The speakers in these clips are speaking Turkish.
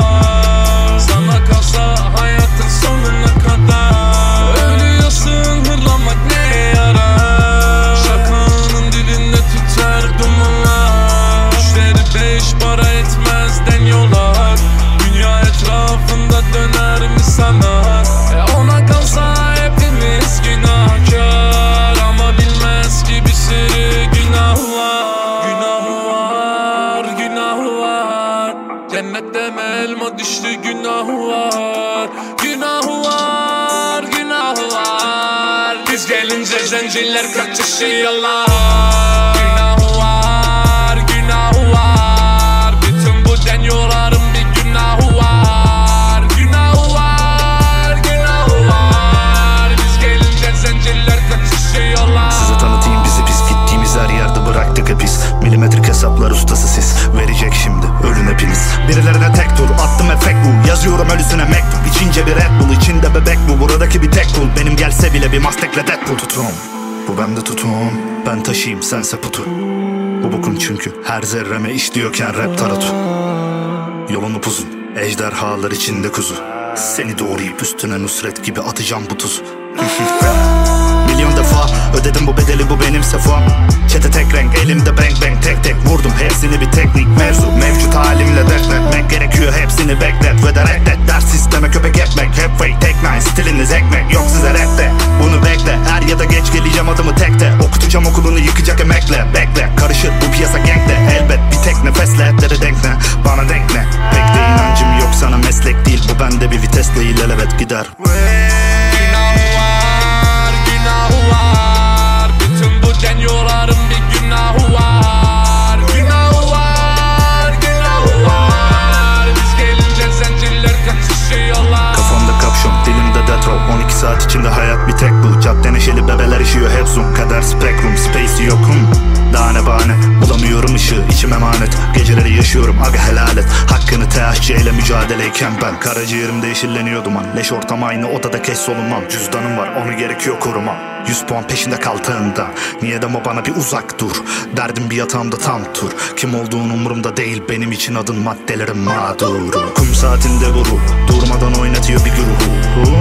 var. Sana kalsa hayatın sonuna kadar. Ölüyorsun, hırlamak ne yarar? Şakanın dilinde tüter dumanlar. Müşteri 5 para etmez deniyorlar. Dünya etrafında döner mi sana? Ona kalsa hepimiz günahkar. Ama bilmez ki bir sürü günah var. Günah var, günah var. Cennette mi elma düştü, günah var. Günah var, günah var. Biz gelince zenciler kaçışıyorlar. Günah var, günah var. Bütün bu deniyorların bir günahı var. Günah var, günah var. Biz gelince zenciler kaçışıyorlar. Size tanıtayım bizi, biz gittiğimiz her yerde bıraktık hep iz. Milimetrik hesaplar ustası siz. Verecek şimdi ölün hepiniz. Birilerine tek tur attım efekt bu. Yazıyorum ölüsüne mektup. İçince bir Red Bull, içinde bebek bu. Buradaki bir tek kul, benim gelse bile bir Mustang'le Deadpool. Tutun, bu bende tutun. Ben taşıyayım, sense putu. Bu bokun çünkü her zerreme işliyorken rap tarot. Yolun upuzun, ejderhalar içinde kuzu. Seni doğrayıp üstüne Nusret gibi atacağım bu tuzu. Milyon defa ödedim bu bedeli, bu benim sefam. Çete tek renk, elimde bang bang, tek tek vurdum hepsini, bir teknik mevzu. Mevcut halimle defnetmek gerekiyor, hepsini beklet ve de reddet. Ders sisteme köpek etmek, hep fake tek nine, stiliniz ekmek yok size rapte. Bunu bekle, er ya da geç geleceğim adımı tekte. Okutacağım okulunu yıkacak emekle, bekle. Karışır bu piyasa gankle, elbet bir tek nefesle etlere denk ne, bana denk ne. Pek de inancım yok sana, meslek değil bu, bende bir vites değil, elbet gider. Bütün bu deniyorların bir günahı var. Günahı var, günahı var. Biz gelince zenciler kaçışıyorlar. Kafamda kapşon, dilimde detrol. 12 saat içinde hayat bir tek bu. Cadde neşeli bebeler işiyor hep zoom. Kader spektrum, space yokum. Daha ne bahane, bulamıyorum ışığı, içim emanet. Geceleri yaşıyorum aga helal et. Hakkını THC ile mücadeleyken ben. Karaciğerimde yeşilleniyor duman. Leş ortam aynı odada keş solunmam. Cüzdanım var, onu gerekiyor korumam. 100 puan peşinde kaldığında, niye deme bana bir uzak dur. Derdim bir yatağımda tam tur. Kim olduğun umurumda değil, benim için adın maddelerin mağduru. Kum saatinde vuru, durmadan oynatıyor bir güruhu.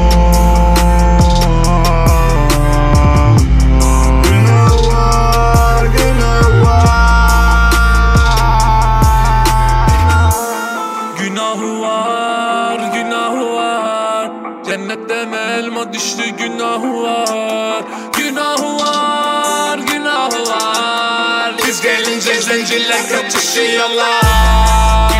Günahı var, günahı var. Cennette mi elma düştü, günahı var. Günahı var, günahı var. Biz gelince zenciler kaçışıyorlar.